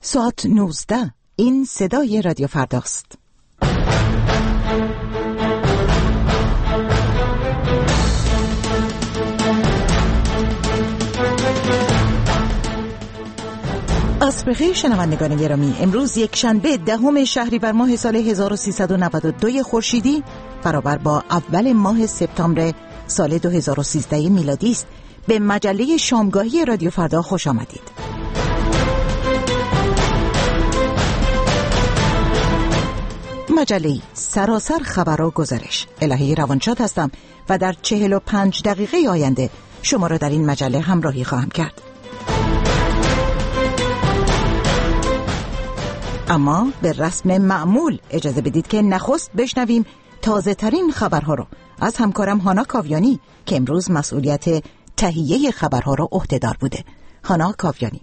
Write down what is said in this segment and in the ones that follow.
ساعت 19. این صدای رادیو فرداست. از بخیر شنوندگان گرامی، امروز یک شنبه 10 شهریور ماه سال 1392 خورشیدی برابر با اول ماه سپتامبر سال 2013 میلادی است. به مجله شامگاهی رادیو فردا خوش آمدید. مجله سراسر خبر و گزارش. الهی روانشاد هستم و در 45 دقیقه آینده شما را در این مجله همراهی خواهم کرد. اما به رسم معمول اجازه بدید که نخست بشنویم تازه ترین خبرها را از همکارم هانا کاویانی که امروز مسئولیت تهیه خبرها را عهده‌دار بوده. هانا کاویانی.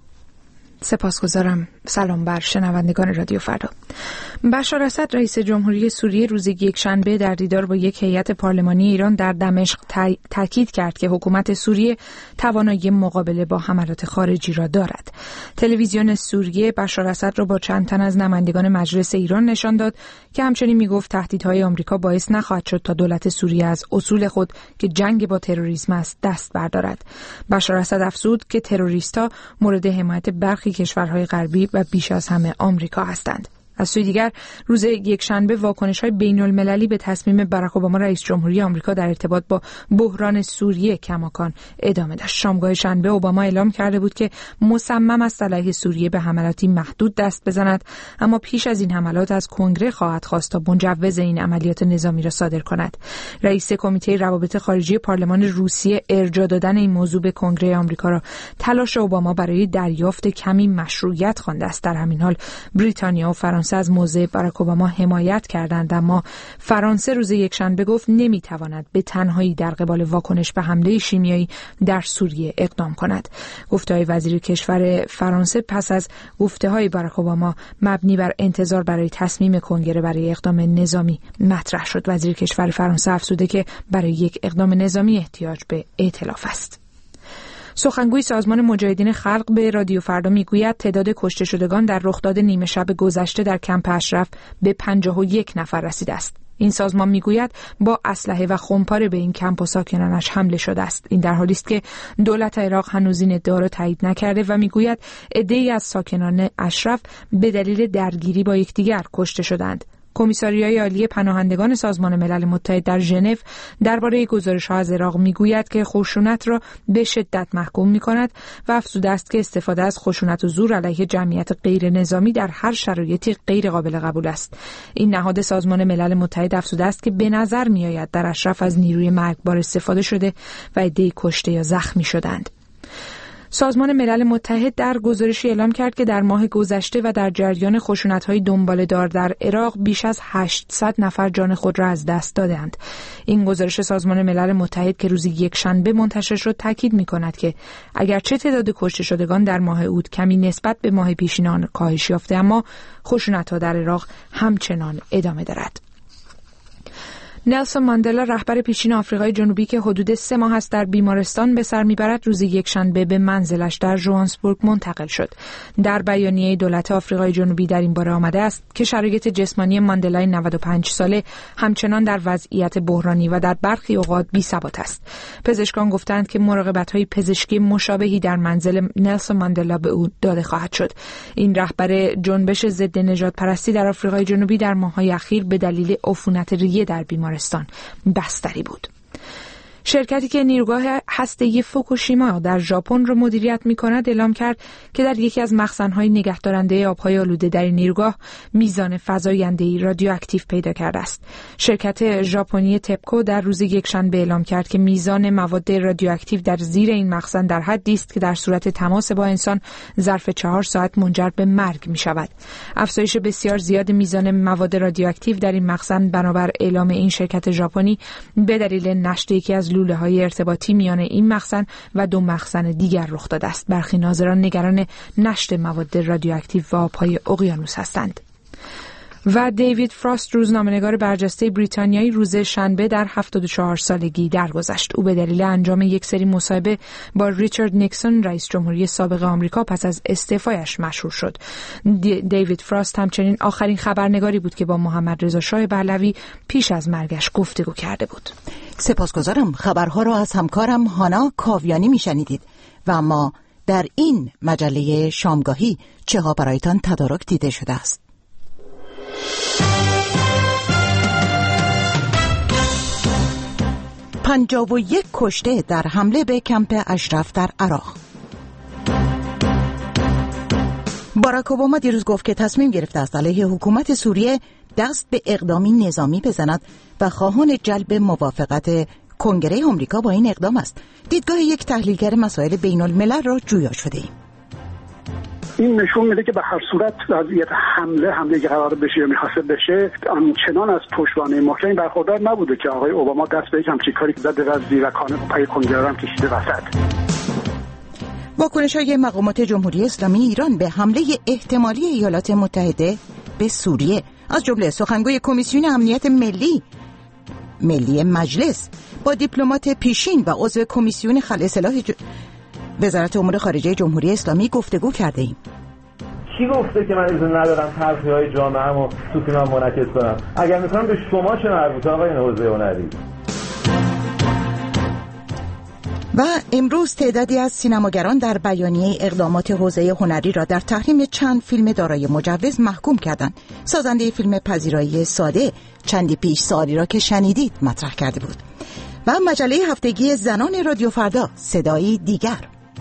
سپاسگزارم. سلام بر شنوندگان رادیو فردا. بشار اسد رئیس جمهوری سوریه روز یکشنبه در دیدار با یک هیئت پارلمانی ایران در دمشق تاکید کرد که حکومت سوریه توانایی مقابله با حملات خارجی را دارد. تلویزیون سوریه بشار اسد را با چند تن از نمایندگان مجلس ایران نشان داد که همچنین میگفت تهدیدهای آمریکا باعث نخواهد شد تا دولت سوریه از اصول خود که جنگ با تروریسم است دست بردارد. بشار اسد افزود که تروریست‌ها مورد حمایت برخی کشورهای غربی و بیش از همه آمریکا هستند. از سوی دیگر روز یکشنبه واکنش‌های بین‌المللی به تصمیم باراک اوباما رئیس جمهوری آمریکا در ارتباط با بحران سوریه کماکان ادامه داشت. شامگاه شنبه اوباما اعلام کرده بود که مصمم است علیه سوریه به حملاتی محدود دست بزند، اما پیش از این حملات از کنگره خواهد خواست تا مجوز این عملیات نظامی را صادر کند. رئیس کمیته روابط خارجی پارلمان روسیه ارجاع دادن این موضوع به کنگره آمریکا را تلاش اوباما برای دریافت کمی مشروعیت خوانده است. در همین حال بریتانیا و فرانسه از موضع باراک اوباما حمایت کردند، اما فرانسه روز یکشنبه گفت نمیتواند به تنهایی در قبال واکنش به حمله شیمیایی در سوریه اقدام کند. گفته‌های وزیر کشور فرانسه پس از گفته‌های باراک اوباما مبنی بر انتظار برای تصمیم کنگره برای اقدام نظامی مطرح شد. وزیر کشور فرانسه افزوده که برای یک اقدام نظامی احتیاج به ائتلاف است. سخنگوی سازمان مجاهدین خلق به رادیو فردا میگوید تعداد کشته شدگان در رخداد نیمه شب گذشته در کمپ اشرف به 51 نفر رسیده است. این سازمان میگوید با اسلحه و خمپاره به این کمپ و ساکنانش حمله شده است. این در حالی است که دولت عراق هنوز این ادعا را تایید نکرده و میگوید عده‌ای از ساکنان اشرف به دلیل درگیری با یکدیگر کشته شدند. کمیساریای عالی پناهندگان سازمان ملل متحد در ژنو درباره گزارش‌ها از عراق میگوید که خشونت را به شدت محکوم می‌کند و افزوده است که استفاده از خشونت و زور علیه جمعیت غیر نظامی در هر شرایطی غیر قابل قبول است. این نهاد سازمان ملل متحد افزوده است که به نظر می‌آید در اشرف از نیروی مرگبار استفاده شده و عده‌ای کشته یا زخمی شدند. سازمان ملل متحد در گزارشی اعلام کرد که در ماه گذشته و در جریان خشونت‌های دنباله‌دار در عراق بیش از 800 نفر جان خود را از دست دادند. این گزارش سازمان ملل متحد که روز یکشنبه منتشر شد تاکید می‌کند که اگرچه تعداد کشته شدگان در ماه اوت کمی نسبت به ماه پیشین کاهش یافته، اما خشونت‌ها در عراق همچنان ادامه دارد. نلسون ماندلا رهبر پیشین آفریقای جنوبی که حدود 3 ماه است در بیمارستان به سر میبرد روز یکشنبه به منزلش در ژوهانسبورگ منتقل شد. در بیانیه دولت آفریقای جنوبی در این باره آمده است که شرایط جسمانی ماندلا 95 ساله همچنان در وضعیت بحرانی و در برخی اوقات بی‌ثبات است. پزشکان گفتند که مراقبت‌های پزشکی مشابهی در منزل نلسون ماندلا به او داده خواهد شد. این رهبر جنبش ضد نژادپرستی در آفریقای جنوبی در ماه‌های اخیر به دلیل عفونت ریه در بیمارستان بستری بود. شرکتی که نیروگاه هسته‌ای فوکوشیما در ژاپن را مدیریت می‌کند اعلام کرد که در یکی از مخزن‌های نگهدارنده آب‌های آلوده در این نیروگاه میزان فزاینده‌ای رادیواکتیو پیدا کرده است. شرکت ژاپنی تپکو در روز یکشنبه اعلام کرد که میزان مواد رادیواکتیو در زیر این مخزن در حدی است که در صورت تماس با انسان ظرف 4 ساعت منجر به مرگ می‌شود. افزایش بسیار زیاد میزان مواد رادیواکتیو در این مخزن بنابر اعلام این شرکت ژاپنی به دلیل نشت یکی از لوله‌های ارتباطی میان این مخزن و 2 مخزن دیگر رخ داده است. برخی ناظران نگران نشت مواد رادیواکتیو و آب‌های اقیانوس هستند. و دیوید فراست روزنامه‌نگار برجسته بریتانیایی روز شنبه در 74 سالگی درگذشت. او به دلیل انجام یک سری مصاحبه با ریچارد نیکسون رئیس جمهوری سابق آمریکا پس از استعفایش مشهور شد. دیوید فراست همچنین آخرین خبرنگاری بود که با محمد رضا شاه پهلوی پیش از مرگش گفتگو کرده بود. سپاسگزارم. خبرها را از همکارم هانا کاویانی میشنیدید و ما در این مجله شامگاهی چه ها برایتان تدارک دیده شده است. 51 کشته در حمله به کمپ اشرف در عراق. باراک اوباما دیروز گفت که تصمیم گرفته است علیه حکومت سوریه دست به اقدامی نظامی بزند و خواهان جلب موافقت کنگره آمریکا با این اقدام است. دیدگاه یک تحلیلگر مسائل بین الملل را جویا شده ایم. این نشون میده که به هر صورت وضعیت حمله که قرار بشه یا میخواسته بشه آنچنان از پشتوانه محکمی برخوردار نبوده که آقای اوباما دست به یک همچین کاری زده و زیرکانه پای کنگره هم کشیده وسط. واکنش‌های مقامات جمهوری اسلامی ایران به حمله احتمالی ایالات متحده به سوریه، از جمله سخنگوی کمیسیون امنیت ملی مجلس با دیپلمات پیشین و عضو کمیسیون خلع سلاح وزارت امور خارجه جمهوری اسلامی گفتگو کرده ایم. کی گفته که من اجازه ندارم تلخی‌های جامعه‌مو تو فیلم منعکس کنم؟ اگر می‌کنم به شما چه مربوطه آقای حوزه هنری؟ و امروز تعدادی از سینماگران در بیانیه اقدامات حوزه هنری را در تحریم چند فیلم دارای مجوز محکوم کردند. سازنده فیلم پذیرایی ساده چندی پیش سوالی را که شنیدید مطرح کرده بود. و مجله هفتگی زنان رادیو فردا، صدایی دیگر.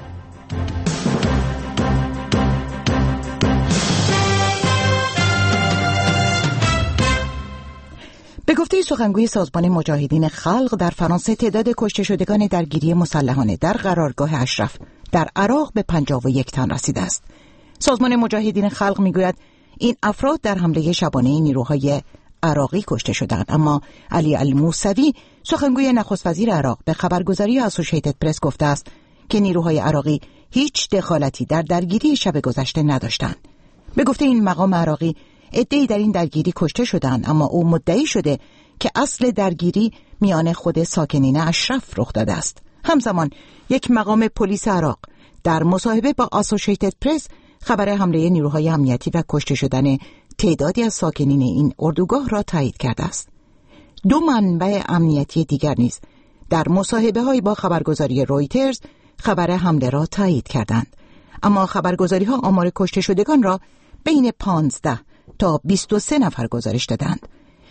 به گفته سخنگوی سازمان مجاهدین خلق در فرانسه، تعداد کشته شدگان درگیری مسلحانه در قرارگاه اشرف در عراق به 51 تن رسیده است. سازمان مجاهدین خلق میگوید این افراد در حمله شبانه نیروهای عراقی کشته شدند، اما علی الموسوی سخنگوی نخست وزیر عراق به خبرگزاری اسوسییتد پرس گفته است که نیروهای عراقی هیچ دخالتی در درگیری شب گذشته نداشتند. به گفته این مقام عراقی، عده‌ای در این درگیری کشته شدند، اما او مدعی شده که اصل درگیری میان خود ساکنین اشرف رخ داده است. همزمان یک مقام پلیس عراق در مصاحبه با اسوسییتد پرس خبر حمله نیروهای امنیتی و کشته شدن تعدادی از ساکنین این اردوگاه را تایید کرده است. دو منبع امنیتی دیگر نیز در مصاحبه‌های با خبرگزاری رویترز خبر حمله را تایید کردند، اما خبرگزاری‌ها آمار کشته شدگان را بین 15 تا 23 نفر گزارش دادند.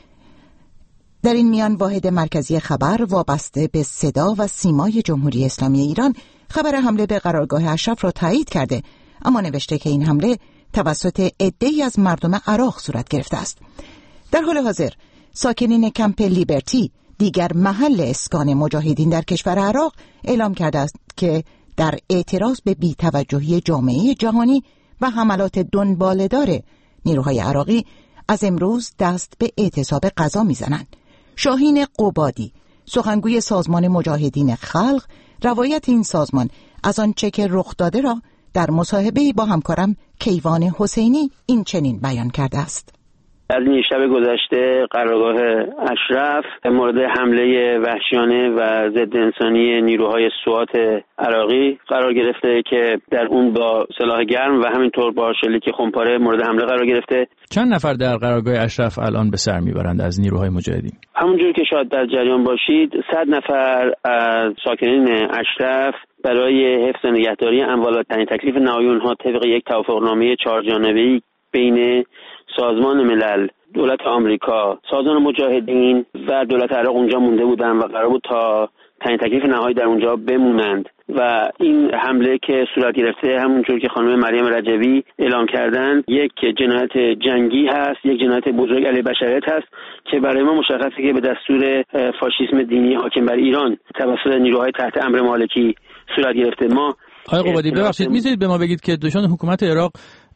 در این میان واحد مرکزی خبر وابسته به صدا و سیمای جمهوری اسلامی ایران خبر حمله به قرارگاه اشرف را تایید کرده، اما نوشته که این حمله توسط عده‌ای از مردم عراق صورت گرفته است. در حال حاضر ساکنین کمپ لیبرتی، دیگر محل اسکان مجاهدین در کشور عراق، اعلام کرده است که در اعتراض به بی‌توجهی جامعه جهانی و حملات دنباله‌دار نیروهای عراقی از امروز دست به اعتصاب غذا می‌زنند. شاهین قبادی، سخنگوی سازمان مجاهدین خلق، روایت این سازمان از آنچه که رخ داده را در مصاحبه‌ای با همکارم کیوان حسینی این چنین بیان کرده است. از این شب گذشته قرارگاه اشرف مورد حمله وحشیانه و ضد انسانی نیروهای سوات عراقی قرار گرفته که در اون با سلاح گرم و همینطور با شلیک خمپاره مورد حمله قرار گرفته. چند نفر در قرارگاه اشرف الان به سر میبرند از نیروهای مجاهدین؟ همونجوری که شاید در جریان باشید 100 نفر از ساکنین اشرف برای حفظ و نگهداری اموال و تعیین تکلیف نهایی اونها طبق یک توافقنامه 4 جانبه‌ای بین سازمان ملل، دولت آمریکا، سازمان مجاهدین و دولت عراق اونجا مونده بودن و قرار بود تا تعیین تکلیف نهایی در اونجا بمونند و این حمله که صورت گرفته همونجور که خانم مریم رجبی اعلام کردن یک جنایت جنگی هست، یک جنایت بزرگ علیه بشریت هست که برای ما مشخصه که به دستور فاشیسم دینی حاکم بر ایران توسط نیروهای تحت امر مالکی صورت گرفته. ما آقای قبادی ببخشید می‌ذارید به ما بگید که دوشان حکومت عراق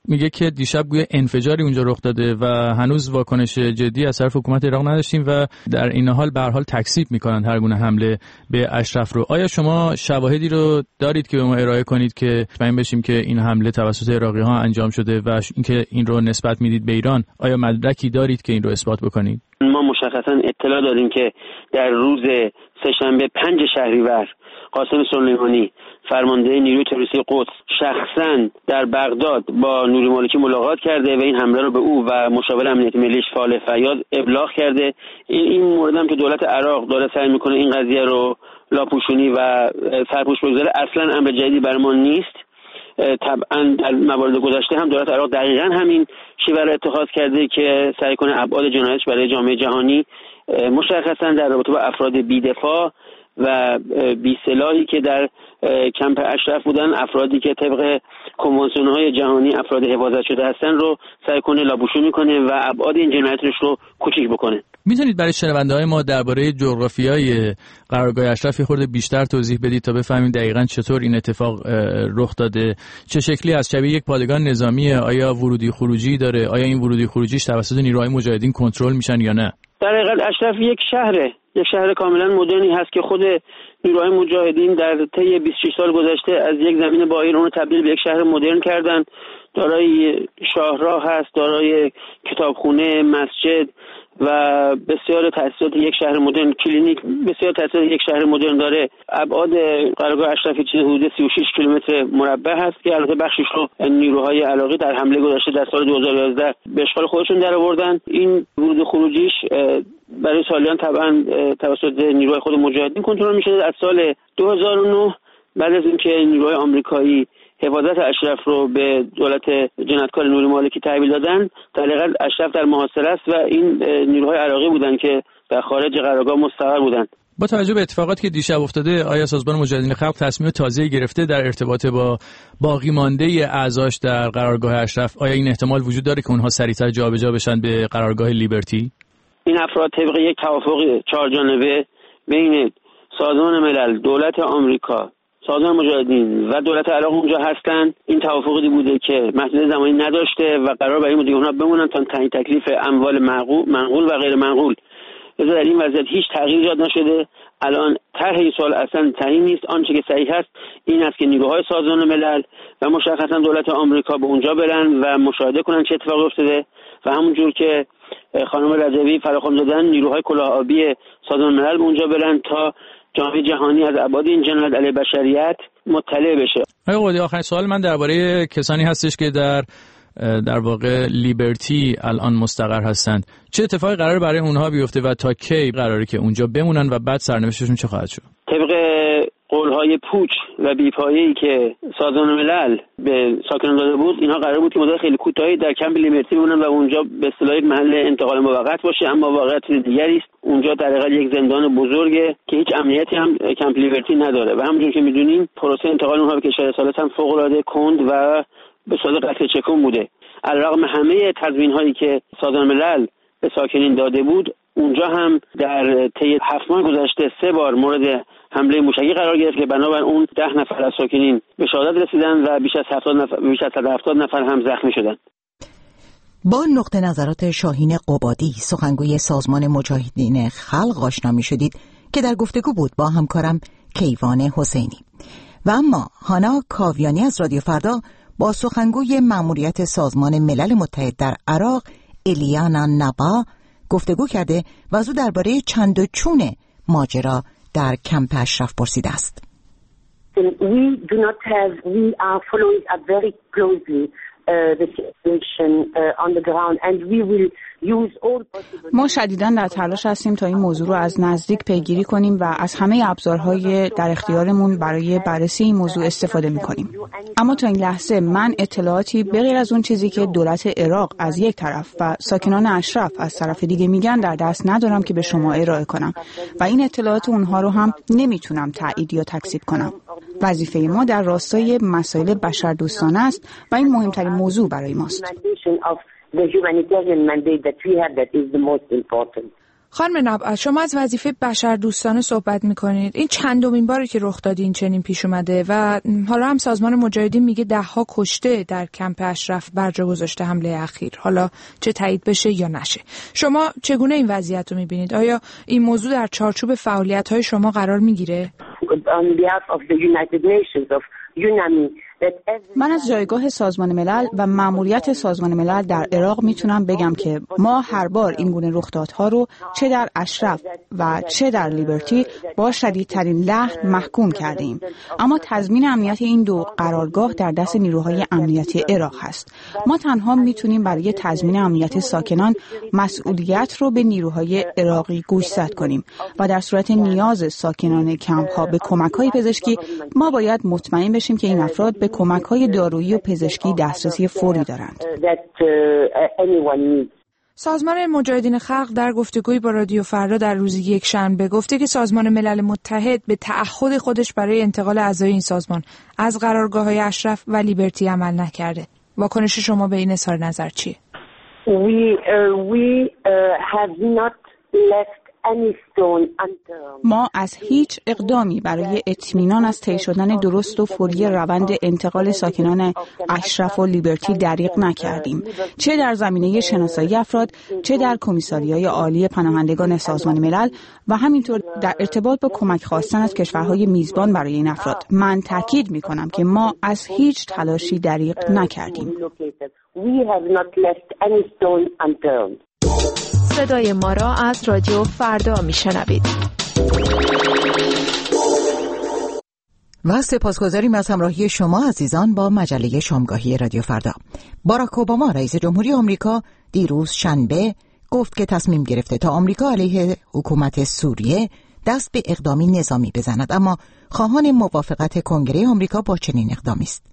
میگه که دیشب گویا انفجاری اونجا رخ داده و هنوز واکنش جدی از طرف حکومت عراق نداشتیم و در این حال به هر حال تکذیب میکنن هر گونه حمله به اشرف رو. آیا شما شواهدی رو دارید که به ما ارائه کنید که مطمئن بشیم که این حمله توسط عراقی ها انجام شده و اینکه این رو نسبت میدید به ایران؟ آیا مدرکی دارید که این رو اثبات بکنید؟ ما مشخصا اطلاع داریم که در روز سه‌شنبه 5 شهریور قاسم سلیمانی فرمانده نیروی تروریستی قدس شخصا در بغداد با نوری مالکی ملاقات کرده و این حمله رو به او و مشاور امنیتی ملیش فالح فیاض ابلاغ کرده. این مورد هم که دولت عراق داره سعی میکنه این قضیه رو لاپوشونی و سرپوش بگذاره، اصلا امر جدیدی بر ما نیست. طبعا در موارد گذشته هم دولت عراق دقیقاً همین شیوه را اتخاذ کرده که سعی کنه ابعاد جنایتش برای جامعه جهانی مشخصاً در رابطه با افراد بی‌دفاع و بی‌سلاحی که در کمپ اشرف بودن، افرادی که طبق کنوانسیون‌های جهانی افراد حفاظت شده هستن رو سعی کنه لابوشونی کنه و ابعاد این جنایتش رو کوچیک بکنه. میتونید برای شنونده‌های ما درباره جغرافیای قرارگاه اشرف خورده بیشتر توضیح بدید تا بفهمیم دقیقاً چطور این اتفاق رخ داده؟ چه شکلی از شبیه یک پادگان نظامیه؟ آیا ورودی خروجی داره؟ آیا این ورودی خروجیش توسط نیروهای مجاهدین کنترل میشن یا نه؟ در حقیقت اشرف یک شهر کاملا مدرنی هست که خود نیروهای مجاهدین در طی 26 سال گذشته از یک زمین بایر اون رو تبدیل به یک شهر مدرن کردن. دارای شاهراه هست، دارای کتابخونه، مسجد و بسیار تأسیسات یک شهر مدرن، کلینیک، بسیار تأسیسات یک شهر مدرن داره. ابعاد قرارگاه اشرف چیز حدود 36 کیلومتر مربع هست که البته بخشش رو نیروهای عراقی در حمله گذشته در سال 2011 به اشغال خودشون درآوردن. این ورود خروجیش برای سالیان طبعا توسط نیروهای خود مجاهدین کنترل می‌شد. از سال 2009 بعد از اینکه نیروهای آمریکایی حفاظت اشرف رو به دولت جنایتکار نوری مالکی تحویل دادن، در حقیقت اشرف در محاصره است و این نیروهای عراقی بودن که در خارج قرارگاه مستقر بودن. با توجه به اتفاقاتی که دیشب افتاده، آیا سازمان مجاهدین خلق تصمیم تازه‌ای گرفته در ارتباط با باقی مانده اعضاش در قرارگاه اشرف؟ آیا این احتمال وجود داره که اونها سریعتر جابجا بشن به قرارگاه لیبرتی؟ این افراد طبق یک توافق 4 جانبه بین سازمان ملل، دولت آمریکا، سازمان مجاهدین و دولت عراق اونجا هستن. این توافقی بوده که محدودیت زمانی نداشته و قرار برای این اونها بمونن تا تعیین تکلیف اموال منقول و غیر منقول. لذا در این وضعیت هیچ تغییری ایجاد نشده. الان طرح این سوال اصلا تعیین نیست. آنچه که صحیح است این است که نیروهای سازمان ملل و مشخصا دولت آمریکا به اونجا برن و مشاهده کنن چه اتفاقی افتاده و همونجور که خانم رجبی فراخوان دادن، نیروهای کلاه آبی سازمان ملل به اونجا برن تا جامعه جهانی از ابعاد این جنایت علیه بشریت مطلع بشه. آقای قدی، آخرین سوال من درباره کسانی هستش که در واقع لیبرتی الان مستقر هستند. چه اتفاقی قراره برای اونها بیفته و تا کی قراره که اونجا بمونن و بعد سرنوشتشون چه خواهد شد؟ طبق قولهای پوچ و بیپایه‌ای که سازمان ملل به ساکنان داده بود، اینها قرار بود که مدت خیلی کوتاهی در کمپ لیبرتی بمونن و اونجا به اصطلاح محل انتقال موقت باشه، اما واقعیت دیگری است. اونجا در حقیقت یک زندان بزرگه که هیچ امنیتی هم کمپ لیبرتی نداره و همونجور که می‌دونیم پروسه انتقال اونها به کشور اصالت هم فوق‌العاده کند و به صورت قطع چکون بوده. علیرغم همه تضمین‌هایی که سازمان ملل به ساکنین داده بود، اونجا هم در طی 7 ماه گذشته 3 بار مورد حمله موشکی قرار گرفت که بنابر اون 10 نفر از ساکنین به شهادت رسیدن و بیش از 170 نفر هم زخمی شدند. با نقطه نظرات شاهین قبادی، سخنگوی سازمان مجاهدین خلق، آشنا می‌شدید که در گفتگو بود با همکارم کیوان حسینی. و اما هانا کاویانی از رادیو فردا با سخنگوی مأموریت سازمان ملل متحد در عراق الیانا نبا گفتگو کرده و از او درباره چند و چون ماجرا در کمپ اشرف پرسیده است. We are following up very closely the situation on the ground and we will use all possible. ما شدیداً در تلاش هستیم تا این موضوع رو از نزدیک پیگیری کنیم و از همه ابزارهای در اختیارمون برای بررسی این موضوع استفاده می‌کنیم. اما تا این لحظه من اطلاعاتی بغیر از اون چیزی که دولت عراق از یک طرف و ساکنان اشرف از طرف دیگه میگن در دست ندارم که به شما ارائه کنم و این اطلاعات اونها رو هم نمیتونم تایید یا تکذیب کنم. وظیفه ما در راستای مسائل بشردوستانه است و این مهمترین موضوع برای ماست. خانم نبعت، شما از وظیفه بشردوستانه صحبت میکنید. این چندمین باره که رخ دادی این چنین پیش اومده و حالا هم سازمان مجاهدین میگه 10 کشته در کمپ اشرف برجا گذاشته حمله اخیر، حالا چه تایید بشه یا نشه. شما چگونه این وضعیت رو میبینید؟ آیا این موضوع در چارچوب فعالیت‌های شما قرار میگیره؟ من از جایگاه سازمان ملل و ماموریت سازمان ملل در عراق میتونم بگم که ما هر بار این گونه رخدادها رو چه در اشرف و چه در لیبرتی با شدیدترین لحن محکوم کردیم. اما تضمین امنیت این دو قرارگاه در دست نیروهای امنیتی عراق هست. ما تنها میتونیم برای تضمین امنیت ساکنان مسئولیت رو به نیروهای عراقی گوشزد کنیم و در صورت نیاز ساکنان کمپ ها به کمک‌های پزشکی ما باید مطمئن بشیم که این افراد به کمک‌های دارویی و پزشکی دسترسی فوری دارند. سازمان مجاهدین خلق در گفتگویی با رادیو فردا در روز یکشنبه گفته که سازمان ملل متحد به تعهد خودش برای انتقال اعضای این سازمان از قرارگاه‌های اشرف و لیبرتی عمل نکرده. واکنش شما به این اظهار نظر چیه؟ We have not left ما از هیچ اقدامی برای اطمینان از طی شدن درست و فوری روند انتقال ساکنان اشرف و لیبرتی دریغ نکردیم، چه در زمینه شناسایی افراد، چه در کمیساریای عالی پناهندگان سازمان ملل و همینطور در ارتباط با کمک خواستن از کشورهای میزبان برای این افراد. من تاکید می‌کنم که ما از هیچ تلاشی دریغ نکردیم. صدای ما را از رادیو فردا میشنوید. و سپاسگزاریم از همراهی شما عزیزان با مجله شامگاهی رادیو فردا. باراک اوباما رئیس جمهوری آمریکا دیروز شنبه گفت که تصمیم گرفته تا آمریکا علیه حکومت سوریه دست به اقدامی نظامی بزند، اما خواهان موافقت کنگره آمریکا با چنین اقدامی است.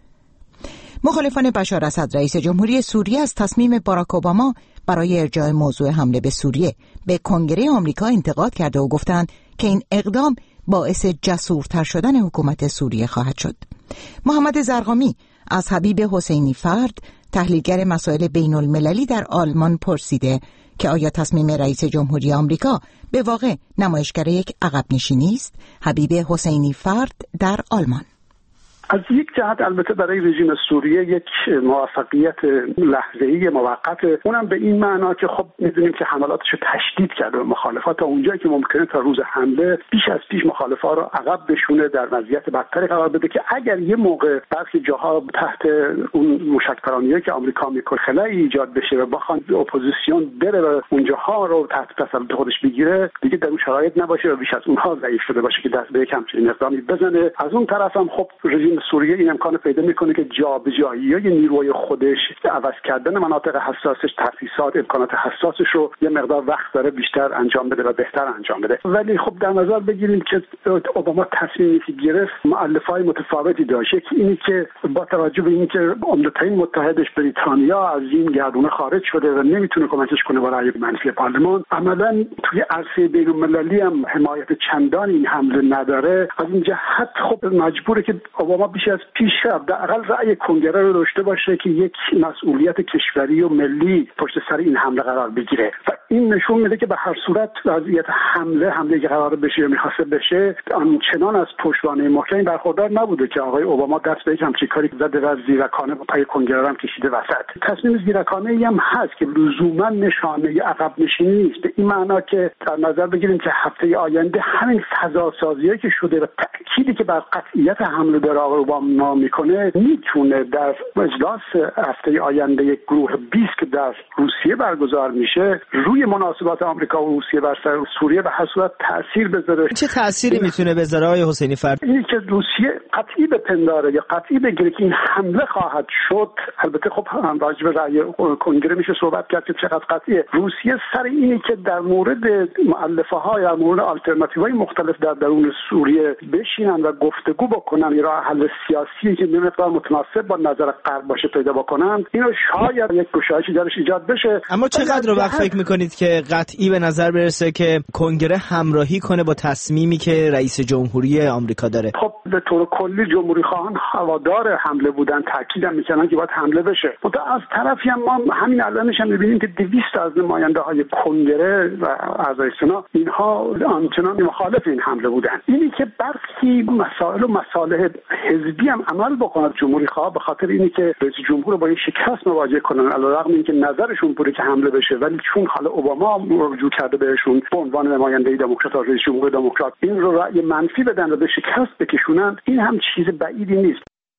مخالفان بشار اسد رئیس جمهوری سوریه از تصمیم باراک اوباما برای ارجاع موضوع حمله به سوریه به کنگره آمریکا انتقاد کرده و گفتند که این اقدام باعث جسورتر شدن حکومت سوریه خواهد شد. محمد زرقامی از حبیب حسینی فرد، تحلیلگر مسائل بین المللی در آلمان پرسیده که آیا تصمیم رئیس جمهوری آمریکا به واقع نمایشگر یک عقب نشینی است؟ حبیب حسینی فرد در آلمان: از یک جهت البته برای رژیم سوریه یک موفقیت لحظه‌ای موقت، اونم به این معنا که خب می‌دونیم که حملاتش رو تشدید کرده به مخالفات تا اونجایی که ممکنه تا روز حمله بیش از پیش مخالفا رو عقب بشونه، در وضعیت بدتری قرار بده که اگر یه موقع برخی جاها تحت اون موشک‌پرانی‌هایی که آمریکا میکنه خلایی ایجاد بشه و بخوان اپوزیسیون بره و اونجاها رو تحت تسلط خودش بگیره، دیگه در اون شرایط نباشه و بیش از اونها ضعیف شده باشه که دست به یک همچین اقدامی بزنه. از اون طرف هم خب رژیم سوریه این امکان پیدا میکنه که جابجایی‌های نیروی خودش، عوض کردن مناطق حساسش، تاسیسات، امکانات حساسش رو یه مقدار وقت داره بیشتر انجام بده و بهتر انجام بده. ولی خب در نظر بگیریم که اوباما تصمیمی که گرفت مؤلفه‌های متفاوتی داشت. یکی اینی که با توجه به اینکه عمده‌ترین متحدش بریتانیا از این گردونه خارج شده و نمیتونه کمکش کنه با رأی منفی پارلمان، عملاً توی عرصه بین‌المللی هم حمایت چندانی این حمله نداره. از این جهت خب مجبوره که اوباما بیش از پیش حداقل رأی کنگره رو داشته باشه که یک مسئولیت کشوری و ملی پشت سر این حمله قرار بگیره و این نشون میده که به هر صورت وضعیت حمله که قرار بشه یا می‌خواسته بشه آنچنان از پشتوانه محکمی برخوردار نبوده که آقای اوباما دست به یک همچین کاری زده و زیرکانه با پای کنگره هم کشیده وسط. تصمیم زیرکانه‌ای هم هست که لزوما نشانه عقب نشینی نیست، به این معنا که در نظر بگیریم که هفته آینده همین فضا سازیایی که شده و تأکیدی که بر قطعیت حمله در آقای اوباما میکنه میتونه در اجلاس هفته آینده یک گروه 20 که در روسیه برگزار میشه روی مناسبات آمریکا و روسیه بر سر سوریه به هر صورت تاثیر بذاره. چه تأثیری میتونه بذاره آقای حسینی فرد؟ اینی که روسیه قطعی بپنداره یا قطعی بگیره که این حمله خواهد شد. البته خب هم راجع به رأی کنگره میشه صحبت کرد که چقدر قطعیه. روسیه سر اینی که در مورد مؤلفه‌ها یا مورد آلترناتیوهای مختلف در درون سوریه بشینن و گفتگو بکنن یا راه حل حل سیاسی که مقدار متناسب با نظر غرب باشه پیدا بکنند، اینو شاید یک گشایشی درش ایجاد بشه. اما چقدر رو وقت فکر میکنید که قطعی به نظر برسه که کنگره همراهی کنه با تصمیمی که رئیس جمهوری آمریکا داره؟ خب به طور کلی جمهوری خواهان هوادار حمله بودن، تاکید هم میکنن که باید حمله بشه. از طرفی هم ما همین الانش هم میبینیم که 200 از نماینده های کنگره و اعضای سنا اینها آنچنان مخالف این حمله بودن. اینی که برخی مسائل و مصالح حزبی هم عمل بکنه جمهوری خواه، به خاطر اینی که رئیس جمهور رو با این شکست مواجه کنن، علیرغم اینکه نظرشون بوده که حمله بشه، ولی چون حالا اوباما رجوع کرده بهشون به عنوان نماینده دموکرات رئیس جمهور دموکرات، این رو رأی منفی بدن و به شکست بکشونن، این هم چیز بعیدی نیست.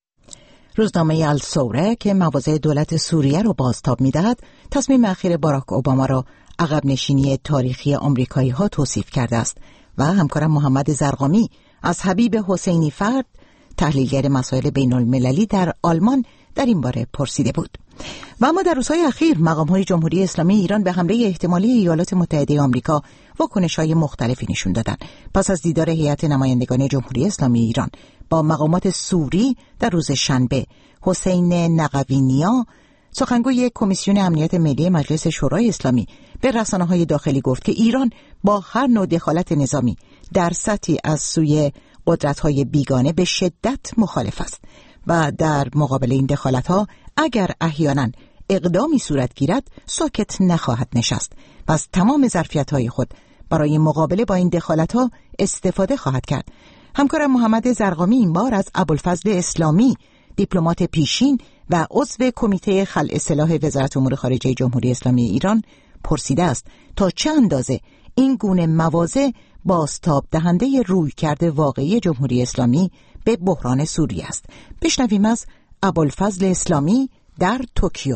روزنامه الثوره که مواضع دولت سوریه رو بازتاب می‌دهد، تصمیم اخیر باراک اوباما را عقب نشینی تاریخی آمریکایی‌ها توصیف کرده است و همکارم محمد زرقامی از حبیب حسینی فرد، تحلیلگر مسائل بین‌المللی در آلمان، در این باره پرسیده بود. و اما در روزهای اخیر مقام‌های جمهوری اسلامی ایران به حمله احتمالی ایالات متحده آمریکا واکنش‌های مختلفی نشون دادند. پس از دیدار هیئت نمایندگان جمهوری اسلامی ایران با مقامات سوری در روز شنبه، حسین نقوینیا، سخنگوی کمیسیون امنیت ملی مجلس شورای اسلامی، به رسانه‌های داخلی گفت که ایران با هر نوع دخالت نظامی در سطحی از سوی قدرت‌های بیگانه به شدت مخالف است و در مقابل این دخالت‌ها اگر احیانا اقدامی صورت گیرد ساکت نخواهد نشست و از تمام ظرفیت‌های خود برای مقابله با این دخالت‌ها استفاده خواهد کرد. همکارم محمد زرقامی این بار از ابوالفضل اسلامی، دیپلمات پیشین و عضو کمیته خلع سلاح وزارت امور خارجه جمهوری اسلامی ایران، پرسیده است تا چه اندازه این گونه مواضع بازتاب دهنده رویکرد واقعی جمهوری اسلامی به بحران سوریه است. بشنویم از ابوالفضل اسلامی در توکیو.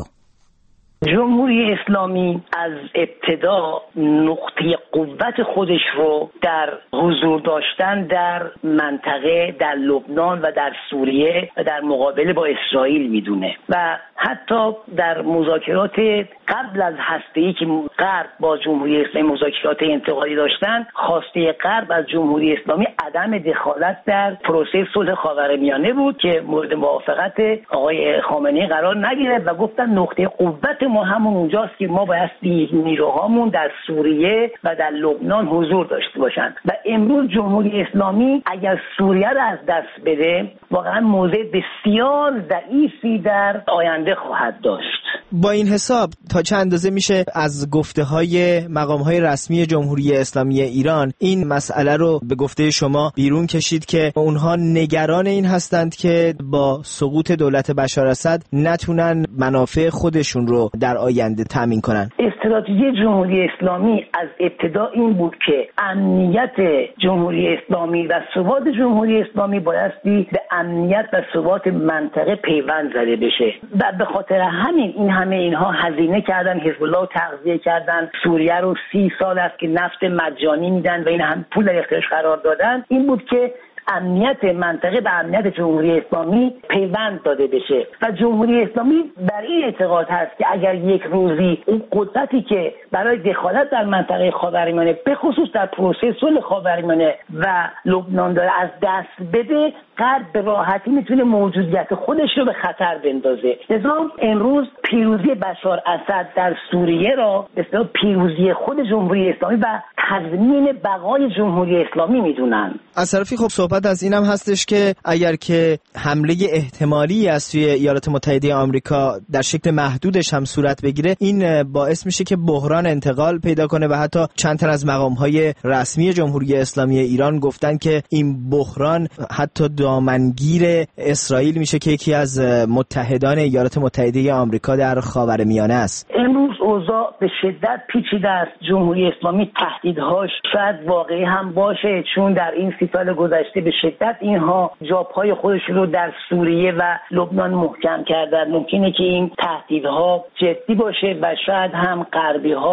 جمهوری اسلامی از ابتدا نقطه قوت خودش رو در حضور داشتن در منطقه، در لبنان و در سوریه و در مقابله با اسرائیل میدونه و حتی در مذاکرات قبل از هسته‌ای که غرب با جمهوری اسلامی مذاکرات انتقالی داشتن، خواسته غرب از جمهوری اسلامی عدم دخالت در پروسه صلح خاورمیانه بود که مورد موافقت آقای خامنه‌ای قرار نگرفت و گفتن نقطه قوت ما همون اونجاست که ما بایستی نیروهامون در سوریه و در لبنان حضور داشته باشند و امروز جمهوری اسلامی اگر سوریه را از دست بده واقعا موضع بسیار ضعیفی در آینده خواهد داشت. با این حساب تا چه اندازه میشه از گفته‌های مقام‌های رسمی جمهوری اسلامی ایران این مسئله رو به گفته شما بیرون کشید که اونها نگران این هستند که با سقوط دولت بشار اسد نتونن منافع خودشون رو در آینده تامین کنن؟ استراتژی جمهوری اسلامی از ابتدا این بود که امنیت جمهوری اسلامی و ثبات جمهوری اسلامی بایستی به امنیت و ثبات منطقه پیوند زده بشه و به خاطر همین اینها هزینه کردن، حزب الله رو تغذیه کردن، سوریه رو 30 سال است که نفت مجانی میدن و این هم پول در اختیارش قرار دادن. این بود که امنیت منطقه به امنیت جمهوری اسلامی پیوند داده بشه و جمهوری اسلامی بر این اعتقاد هست که اگر یک روزی اون قدرتی که برای دخالت در منطقه خاورمیانه به خصوص در پروسه صلح خاورمیانه و لبنان داره از دست بده، غرب به راحتی میتونه موجودیت خودش رو به خطر بندازه. لذا امروز پیروزی بشار اسد در سوریه را به اصطلاح پیروزی خود جمهوری اسلامی و تضمین بقای جمهوری اسلامی میدونن. از طرفی خب صحبت از اینم هستش که اگر که حمله احتمالی از سوی ایالات متحده آمریکا در شکل محدودش هم صورت بگیره، این باعث میشه که بحران انتقال پیدا کنه و حتی چند تن از مقام‌های رسمی جمهوری اسلامی ایران گفتن که این بحران حتی دامنگیر اسرائیل میشه که یکی از متحدان ایالات متحده آمریکا در خاورمیانه است. امروز اوضاع به شدت پیچیده است. جمهوری اسلامی تهدیدهاش شاید واقعی هم باشه، چون در این 30 سال گذشته به شدت اینها جاپای خودشون رو در سوریه و لبنان محکم کردن. ممکنه که این تهدیدها جدی باشه و شاید هم غربی‌ها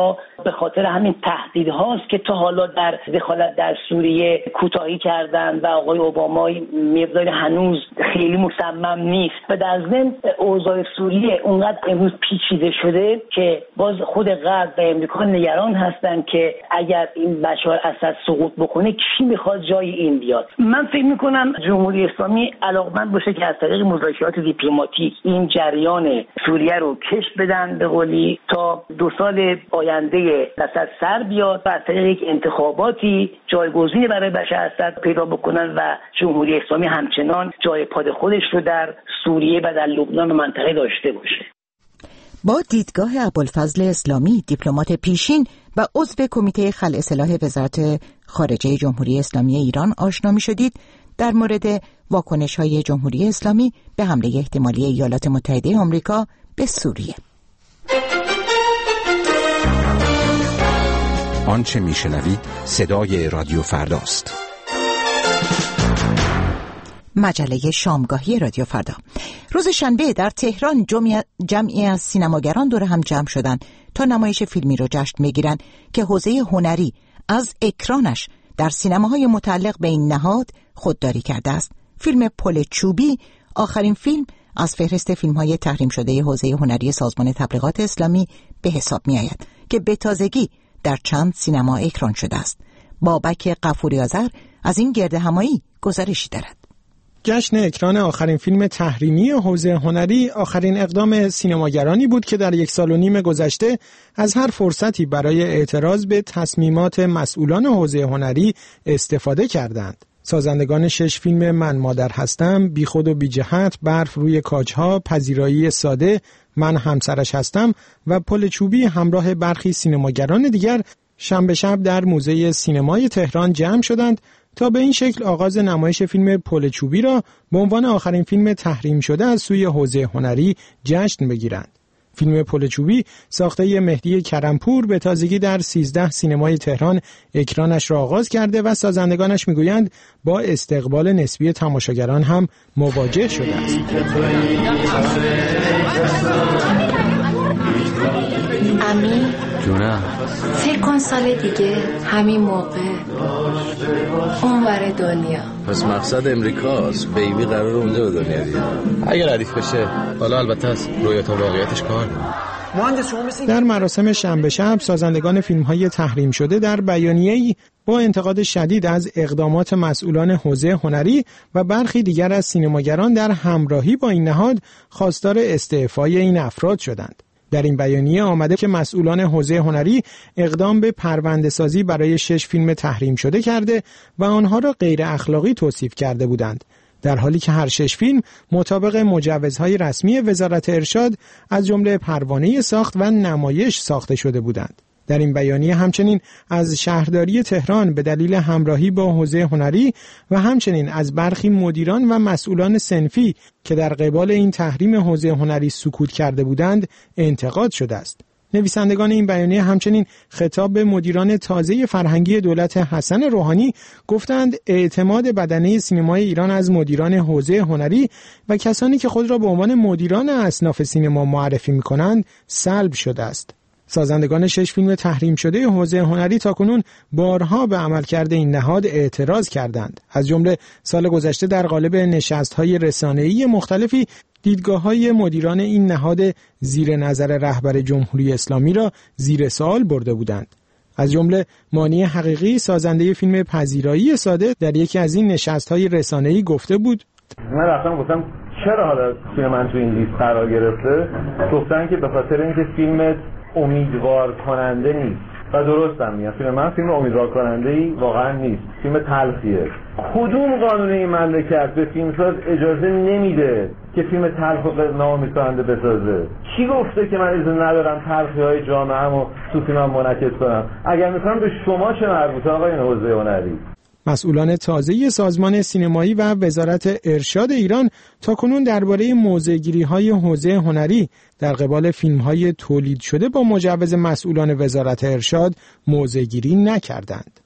به خاطر همین تهدیدهاست که تا حالا در دخالت در سوریه کوتاهی کردن و آقای اوباما مقدار هنوز خیلی مصمم نیست و در ضمن اوضاع سوریه اونقدر امروز پیچیده شده که باز خود غرب و امریکا نگران هستن که اگر این بشار اسد سقوط بکنه کی میخواد جای این بیاد. من فکر میکنم جمهوری اسلامی علاقمند باشه که از طریق مذاکرات دیپلماتیک این جریان سوریه رو کش بدن به قولی تا 2 سال آینده اسد سر بیاد و از طریق یک انتخاباتی جایگزینی برای بشار اسد پیدا بکنن و جمهوری اسلامی همچنان جای پای خودش رو در سوریه و در لبنان و منطقه داشته باشه. با دیدگاه ابوالفضل اسلامی، دیپلمات پیشین و عضو کمیته خلع سلاح وزارت خارجه جمهوری اسلامی ایران آشنا می‌شدید در مورد واکنش‌های جمهوری اسلامی به حمله احتمالی ایالات متحده آمریکا به سوریه. آنچه میشنوید صدای رادیو فرداست. مجله شامگاهی رادیو فردا. روز شنبه در تهران جمعی از سینماگران دور هم جمع شدند تا نمایش فیلمی را جشن بگیرند که حوزه هنری از اکرانش در سینماهای متعلق به این نهاد خودداری کرده است. فیلم پل چوبی آخرین فیلم از فهرست فیلم‌های تحریم شده حوزه هنری سازمان تبلیغات اسلامی به حساب می‌آید که به تازگی در چند سینما اکران شده است. بابک غفوری آذر از این گردهمایی گزارشی دارد. جشن اکران آخرین فیلم تحریمی حوزه هنری آخرین اقدام سینماگرانی بود که در 1.5 سال گذشته از هر فرصتی برای اعتراض به تصمیمات مسئولان حوزه هنری استفاده کردند. سازندگان 6 فیلم من مادر هستم، بیخود و بی جهت، برف روی کاجها، پذیرایی ساده، من همسرش هستم و پل چوبی همراه برخی سینماگران دیگر شنبه شب در موزه سینمای تهران جمع شدند تا به این شکل آغاز نمایش فیلم پل چوبی را به عنوان آخرین فیلم تحریم شده از سوی حوزه هنری جشن بگیرند. فیلم پل چوبی ساخته مهدی کرمپور به تازگی در 13 سینمای تهران اکرانش را آغاز کرده و سازندگانش میگویند با استقبال نسبی تماشاگران هم مواجه شده است. امین جونم، فکر کن سال دیگه همین موقع اونور دنیا. پس مقصد امریکاست. بیبی قراره اونجا به دنیا بیاد. اگر ردیف بشه، حالا البته از رویا تا واقعیتش کار داره. در مراسم شنبه شب سازندگان فیلم‌های تحریم شده در بیانیه‌ای با انتقاد شدید از اقدامات مسئولان حوزه هنری و برخی دیگر از سینماگران در همراهی با این نهاد خواستار استعفای این افراد شدند. در این بیانیه آمده که مسئولان حوزه هنری اقدام به پرونده‌سازی برای 6 فیلم تحریم شده کرده و آنها را غیر اخلاقی توصیف کرده بودند، در حالی که هر 6 فیلم مطابق مجوزهای رسمی وزارت ارشاد از جمله پروانه ساخت و نمایش ساخته شده بودند. در این بیانیه همچنین از شهرداری تهران به دلیل همراهی با حوزه هنری و همچنین از برخی مدیران و مسئولان صنفی که در قبال این تحریم حوزه هنری سکوت کرده بودند انتقاد شده است. نویسندگان این بیانیه همچنین خطاب به مدیران تازه فرهنگی دولت حسن روحانی گفتند اعتماد بدنه سینمای ایران از مدیران حوزه هنری و کسانی که خود را به عنوان مدیران اصناف سینما معرفی می‌کنند سلب شده است. سازندگان 6 فیلم تحریم شده حوزه هنری تاکنون بارها به عملکرد این نهاد اعتراض کردند. از جمله سال گذشته در قالب نشست‌های رسانه‌ای مختلفی دیدگاه‌های مدیران این نهاد زیر نظر رهبر جمهوری اسلامی را زیر سوال برده بودند. از جمله مانی حقیقی سازنده فیلم پذیرایی ساده در یکی از این نشست‌های رسانه‌ای گفته بود: من رفتم گفتم چرا حالا فیلم من تو این لیست قرار گرفته؟ گفتن که به خاطر اینکه فیلم امیدوار کننده نیست. و درستم میگم، فیلم من فیلم امیدوار کننده‌ای واقعا نیست، فیلم تلخیه. کدوم قانون این مملکت به فیلمساز اجازه نمیده که فیلم تلخ و ناامیدکننده بسازه؟ کی گفته که من اجازه ندارم تلخی‌های جامعه‌مو تو فیلمم منعکس کنم؟ اگر می‌خوام به شما چه مربوطه آقای حوزه هنری؟ مسئولان تازه سازمان سینمایی و وزارت ارشاد ایران تاکنون درباره موضع‌گیری‌های حوزه هنری در قبال فیلم‌های تولید شده با مجوز مسئولان وزارت ارشاد موضع‌گیری نکردند.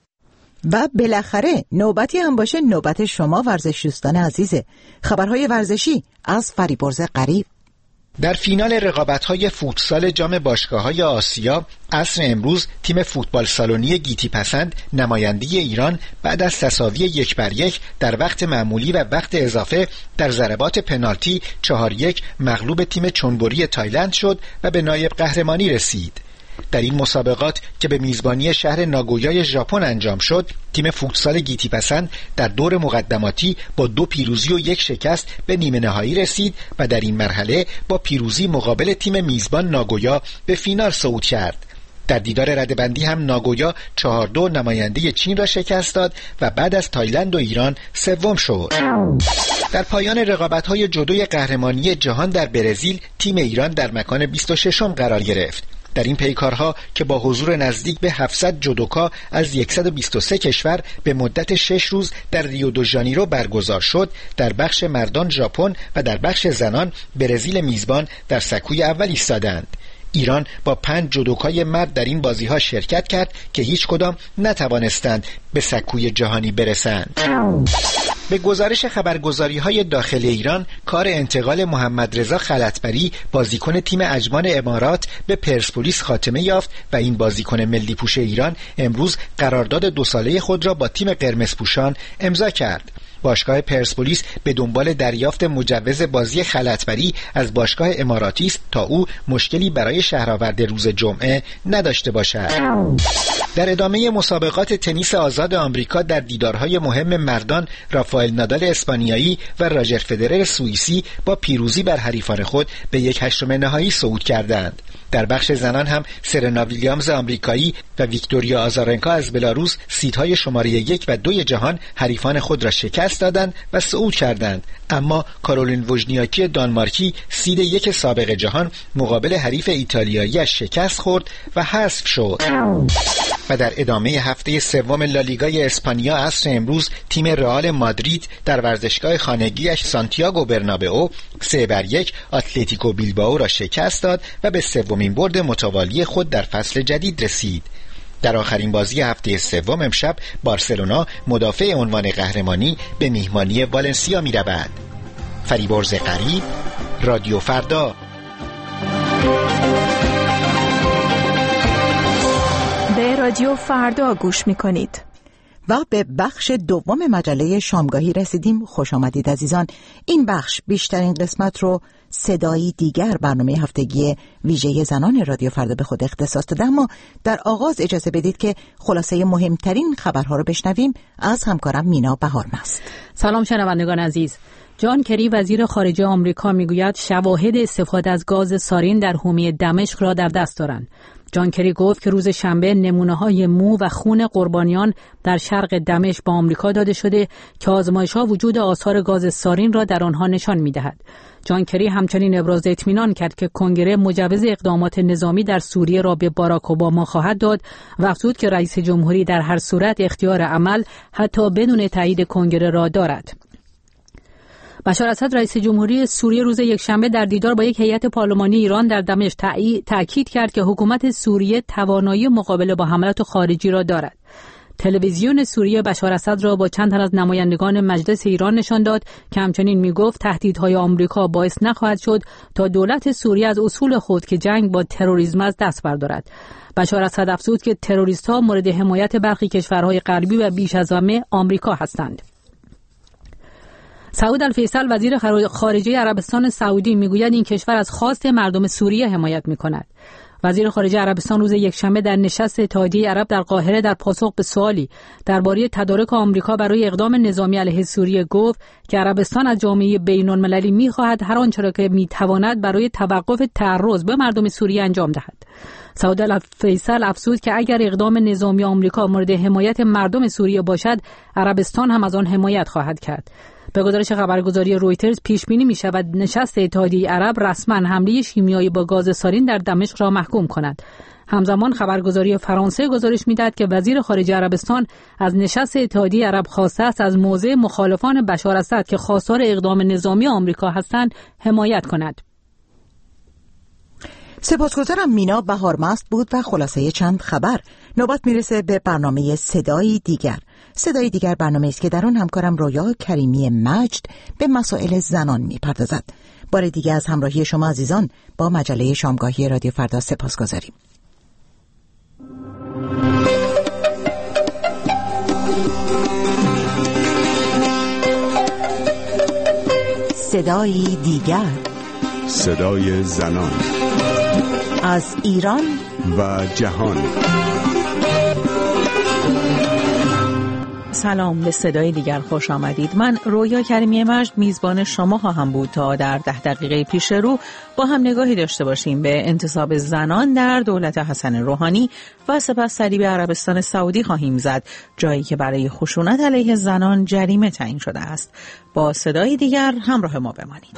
و بالاخره نوبتی هم باشه نوبت شما ورزش دوستان عزیزه. خبرهای ورزشی از فریبرز غریب. در فینال رقابت‌های فوتسال جام باشگاه‌های آسیا عصر امروز تیم فوتبال سالونی گیتی پسند نماینده ایران بعد از تساوی 1-1 در وقت معمولی و وقت اضافه در ضربات پنالتی 4-1 مغلوب تیم چونبوری تایلند شد و به نایب قهرمانی رسید. در این مسابقات که به میزبانی شهر ناگویای ژاپن انجام شد، تیم فوتسال گیتی پسند در دور مقدماتی با 2 پیروزی و 1 شکست به نیمه نهایی رسید و در این مرحله با پیروزی مقابل تیم میزبان ناگویا به فینال صعود کرد. در دیدار رده‌بندی هم ناگویا 4-2 نماینده چین را شکست داد و بعد از تایلند و ایران سوم شد. در پایان رقابت‌های جودوی قهرمانی جهان در برزیل تیم ایران در مکان 26م قرار گرفت. در این پیکارها که با حضور نزدیک به 700 جودوکا از 123 کشور به مدت 6 روز در ریو دو ژانیرو برگزار شد، در بخش مردان ژاپن و در بخش زنان برزیل میزبان در سکوی اول ایستادند. ایران با 5 جودوکای مرد در این بازی‌ها شرکت کرد که هیچ کدام نتوانستند به سکوی جهانی برسند. به گزارش خبرگزاری‌های داخل ایران، کار انتقال محمد رضا خلعتبری بازیکن تیم اجمان امارات به پرسپولیس خاتمه یافت و این بازیکن ملی پوش ایران امروز قرارداد 2 ساله خود را با تیم قرمزپوشان امضا کرد. باشگاه پرسپولیس به دنبال دریافت مجوز بازی خلعتبری از باشگاه اماراتی است تا او مشکلی برای شهرآورد روز جمعه نداشته باشد. در ادامه مسابقات تنیس آزاد آمریکا در دیدارهای مهم مردان، رافائل نادال اسپانیایی و راجر فدرر سوئیسی با پیروزی بر حریفان خود به 1/8 نهایی صعود کردند. در بخش زنان هم سرنا ویلیامز آمریکایی و ویکتوریا آزارنکا از بلاروس سیدهای شماره 1 و 2 جهان حریفان خود را شکست دادند و صعود کردند، اما کارولین ووژنیاکی دانمارکی سید 1 سابق جهان مقابل حریف ایتالیایی‌اش شکست خورد و حذف شد. و در ادامه هفته سوم لالیگای اسپانیا عصر امروز تیم رئال مادرید در ورزشگاه خانگیش سانتیاگو برنابئو 3-1 اتلتیکو بیلبائو را شکست داد و به سومین برد متوالی خود در فصل جدید رسید. در آخرین بازی هفته سوم امشب بارسلونا مدافع عنوان قهرمانی به میهمانی والنسیا می رود. فریبرز غریب، رادیو فردا. به رادیو فردا گوش می کنید. و به بخش دوم مجله شامگاهی رسیدیم. خوش آمدید عزیزان. این بخش بیشترین قسمت رو صدایی دیگر برنامه هفتگی ویژه زنان رادیو فردا به خود اختصاص داده، اما در آغاز اجازه بدید که خلاصه مهمترین خبرها رو بشنویم از همکارم مینا بهارمست. سلام شنوندگان عزیز. جان کری وزیر خارجه آمریکا میگوید شواهد استفاده از گاز سارین در حومه دمشق را در دست دارند. جان کری گفت که روز شنبه نمونه‌های مو و خون قربانیان در شرق دمشق با آمریکا داده شده که آزمایش‌ها وجود آثار گاز سارین را در آنها نشان می‌دهد. جان کری همچنین ابراز اطمینان کرد که کنگره مجوز اقدامات نظامی در سوریه را به باراک اوباما خواهد داد و افزود که رئیس جمهوری در هر صورت اختیار عمل حتی بدون تایید کنگره را دارد. بشار اسد رئیس جمهوری سوریه روز یکشنبه در دیدار با یک هیئت پارلمانی ایران در دمشق تأکید کرد که حکومت سوریه توانایی مقابله با حملات خارجی را دارد. تلویزیون سوریه بشار اسد را با چند تن از نمایندگان مجلس ایران نشان داد که همچنین میگفت تهدیدهای آمریکا باعث نخواهد شد تا دولت سوریه از اصول خود که جنگ با تروریسم از دست بردارد. بشار اسد افزود که تروریست‌ها مورد حمایت برخی کشورهای غربی و بیش از همه آمریکا هستند. سعود الفیصل وزیر خارجه عربستان سعودی میگوید این کشور از خواست مردم سوریه حمایت میکند. وزیر خارجه عربستان روز یکشنبه در نشست اتحادیه عرب در قاهره در پاسخ به سوالی درباره تدارک آمریکا برای اقدام نظامی علیه سوریه گفت که عربستان از جامعه بین‌المللی میخواهد هر آنچه را که میتواند برای توقف تعرض به مردم سوریه انجام دهد. سعود الفیصل افزود که اگر اقدام نظامی آمریکا مورد حمایت مردم سوریه باشد، عربستان هم از آن حمایت خواهد کرد. به گزارش خبرگزاری رویترز پیش بینی می شود نشست اتحادیه عرب رسما حمله شیمیایی با گاز سارین در دمشق را محکوم کند. همزمان خبرگزاری فرانسه گزارش می‌دهد که وزیر خارجه عربستان از نشست اتحادیه عرب خواسته است از موضع مخالفان بشار اسد که خواستار اقدام نظامی آمریکا هستند حمایت کند. سپاسگزارم. مینا بهارمست بود و خلاصه چند خبر. نوبت میرسه به برنامه صدایی دیگر. صدای دیگر برنامه است که در آن همکارم رویا کریمی مجد به مسائل زنان میپردازد. بار دیگه از همراهی شما عزیزان با مجله شامگاهی رادیو فردا سپاسگزاریم. صدای دیگر، صدای زنان از ایران و جهان. سلام، به صدای دیگر خوش آمدید. من رویا کریمی مجد میزبان شما خواهم بود تا در 10 دقیقه پیش رو با هم نگاهی داشته باشیم به انتصاب زنان در دولت حسن روحانی و سپس سری به عربستان سعودی خواهیم زد، جایی که برای خشونت علیه زنان جریمه تعیین شده است. با صدای دیگر همراه ما بمانید.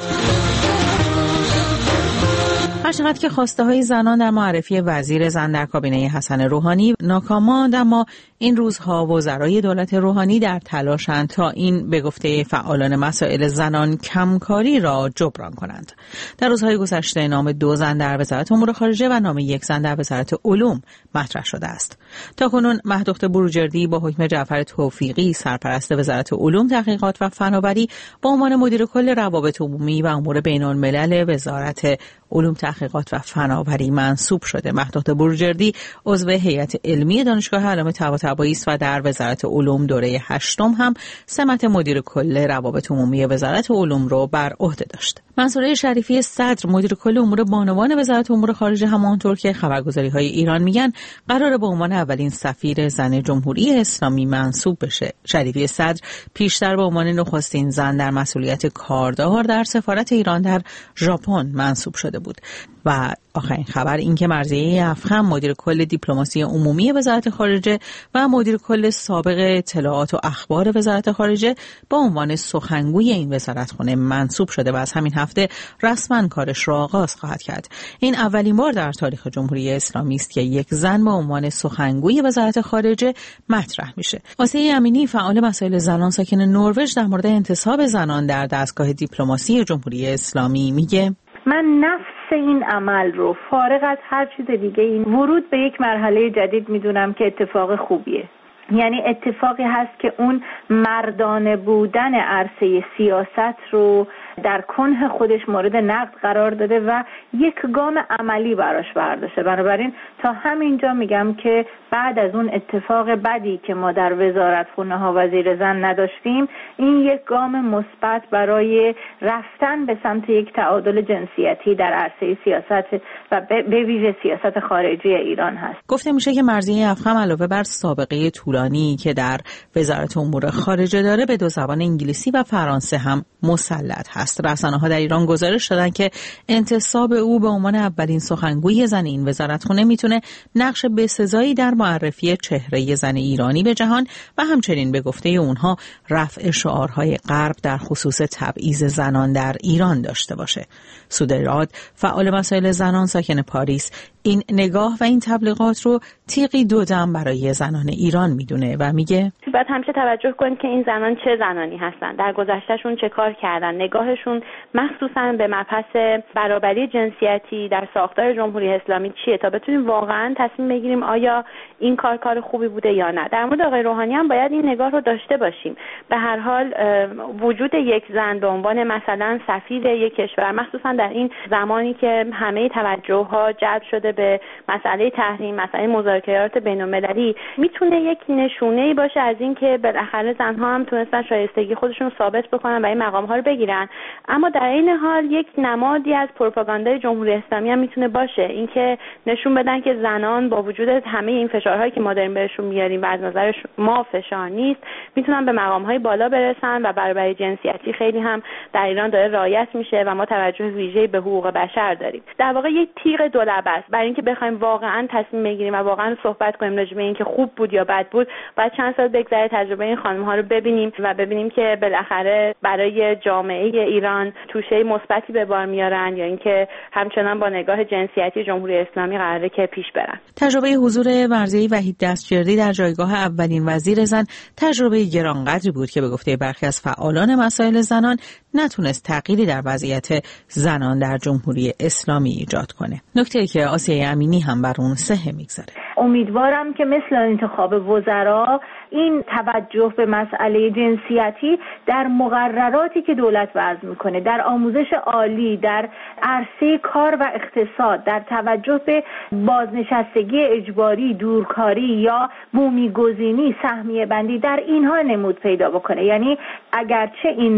هرچقدر که خواسته های زنان در معرفی وزیر زن در کابینه حسن روحانی ناکام ماند، اما این روزها وزرای دولت روحانی در تلاشند تا این به گفته فعالان مسائل زنان کمکاری را جبران کنند. در روزهای گذشته نام 2 زن در وزارت امور خارجه و نام 1 زن در وزارت علوم مطرح شده است. تاکنون مهداخت بروجردی با حکم جعفر توفیقی سرپرست وزارت علوم، تحقیقات و فناوری با عنوان مدیر کل روابط عمومی و امور بین الملل وزارت علوم، تحقیقات و فناوری منصوب شده. مهداخت بروجردی عضو هیئت علمی دانشگاه علامه طباطبایی است و در وزارت علوم دوره 8 هم سمت مدیر کل روابط عمومی وزارت علوم رو بر عهده داشت. منصوره شریفی صدر مدیر کل امور بانوان وزارت امور خارجه همانطور که خبرگزاری‌های ایران میگن قراره به عنوان اولین سفیر زن جمهوری اسلامی منصوب بشه. شریفی صدر پیشتر به عنوان نخستین زن در مسئولیت کاردار در سفارت ایران در ژاپن منصوب شده بود. و آخرین خبر این که مرضیه افخم مدیر کل دیپلماسی عمومی وزارت خارجه و مدیر کل سابق اطلاعات و اخبار وزارت خارجه با عنوان سخنگوی این وزارتخانه منصوب شده و از همین هفته رسما کارش را آغاز خواهد کرد. این اولین بار در تاریخ جمهوری اسلامی است که یک زن با عنوان سخنگوی وزارت خارجه مطرح میشه. آسیه امینی فعال مسائل زنان ساکن نروژ در مورد انتصاب زنان در دستگاه دیپلماسی جمهوری اسلامی میگه: من نفس این عمل رو فارغ از هر چیز دیگه این ورود به یک مرحله جدید میدونم که اتفاق خوبیه. یعنی اتفاقی هست که اون مردانه بودن عرصه سیاست رو در کنه خودش مورد نقد قرار داده و یک گام عملی براش برداشته. بنابراین تا همینجا میگم که بعد از اون اتفاق بدی که ما در وزارتخونه ها وزیر زن نداشتیم، این یک گام مثبت برای رفتن به سمت یک تعادل جنسیتی در عرصه سیاست و به ویژه سیاست خارجی ایران هست. گفته میشه که مرضیه افخم علاوه بر سابقه طولانی که در وزارت امور خارجه داره، به 2 زبان انگلیسی و فرانسه هم مسلط هست. رسانه‌ها در ایران گزارش دادن که انتصاب او به عنوان اولین سخنگوی زن این وزارتخونه میتونه نقش بسزایی در معرفی چهره زن ایرانی به جهان و همچنین به گفته اونها رفع شعارهای غرب در خصوص تبعیض زنان در ایران داشته باشه. سودراد فعال مسائل زنان ساکن پاریس این نگاه و این تبلیغات رو تیغی 2 دم برای زنان ایران میدونه و میگه باید همیشه توجه کنید که این زنان چه زنانی هستن، در گذشتهشون چه کار کردن، نگاهشون مخصوصا به مبحث برابری جنسیتی در ساختار جمهوری اسلامی چیه، تا بتونیم واقعا تصمیم بگیریم آیا این کار خوبی بوده یا نه. در مورد آقای روحانی هم باید این نگاه رو داشته باشیم. به هر حال وجود یک زن به عنوان مثلا سفیر یک کشور، مخصوصا در این زمانی که همه توجه ها جلب شده به مسئله تحریم، مسئله مذاکرات بین‌المللی، میتونه یک نشونه‌ای باشه از این که بالاخره زنها هم تونستن شایستگی خودشون رو ثابت بکنن و این مقام‌ها رو بگیرن. اما در این حال یک نمادی از پروپاگاندای جمهوری اسلامی هم میتونه باشه، اینکه نشون بدن که زنان با وجود همه این فشارهایی که ما داریم بهشون میاریم و از نظر ما فشار نیست، میتونن به مقام‌های بالا برسن و برابری جنسیتی خیلی هم در ایران داره رعایت میشه و ما توجه ویژه‌ای به حقوق بشر داریم. در واقع یک تیغ دولبه است. برای اینکه بخوایم واقعا تصمیم بگیریم و واقعا صحبت کنیم راجع به اینکه خوب بود یا بد بود، بعد چند سال بگذره تجربه این خانم‌ها رو ببینیم و ببینیم که بالاخره برای جامعه ایران توشه مثبتی به بار میارن یا اینکه همچنان با نگاه جنسیتی جمهوری اسلامی قراره که پیش برن. تجربه حضور مرضیه وحید دستگردی در جایگاه اولین وزیر زن تجربه گرانقدری بود که به گفته برخی از فعالان مسائل زنان نتونست تغییری در وضعیت زنان در جمهوری اسلامی ایجاد کنه. نکته‌ای که آسیه امینی هم بر اون سهه میگذاره. امیدوارم که مثل انتخاب وزرا این توجه به مسئله جنسیتی در مقرراتی که دولت وضع میکنه، در آموزش عالی، در عرصه کار و اقتصاد، در توجه به بازنشستگی اجباری، دورکاری یا بومیگزینی، سهمیه بندی، در اینها نمود پیدا بکنه. یعنی اگرچه این